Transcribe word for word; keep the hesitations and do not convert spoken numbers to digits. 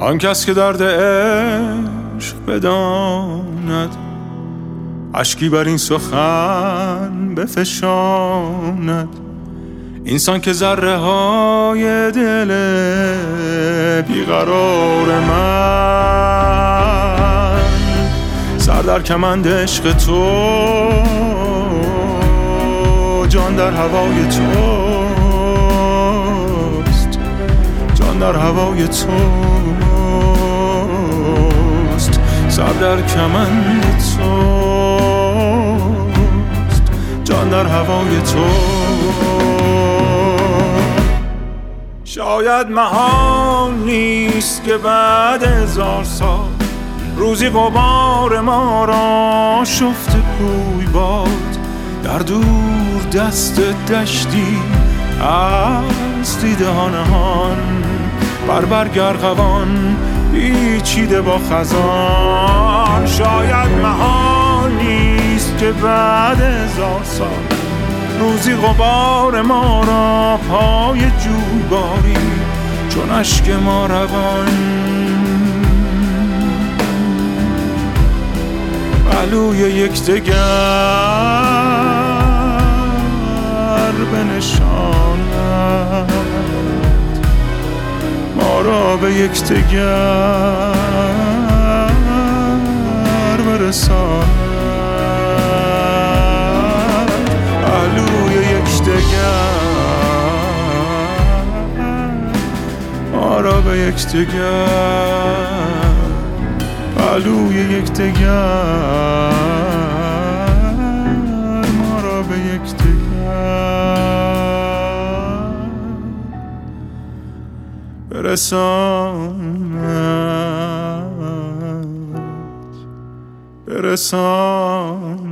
آن کس که درد عشق بداند، اشکی بر این سخن بفشاند. اینسان که ذره های دل بیقرار من سر در کمند عشق تو، جان در هوای توست، جان در هوای توست، سر در کمند توست، جان در هوای توست. شاید محال نیست که بعد هزار سال روزی غبار ما را شفته بوی باد، در دور دست دشتی از دیده ها نهان، بر برگ ارغوان پیچیده با خزان. شاید محال نیست که بعد هزار سال روزی غبار ما را پای جوی باری، چون اشک ما روان پهلوی یکدیگر بنشاند، ما را به یکدیگر برساند، پهلوی یکدیگر ما را به یکدیگر، پهلوی یکدیگر ما را به یکدیگر برساند، برساند.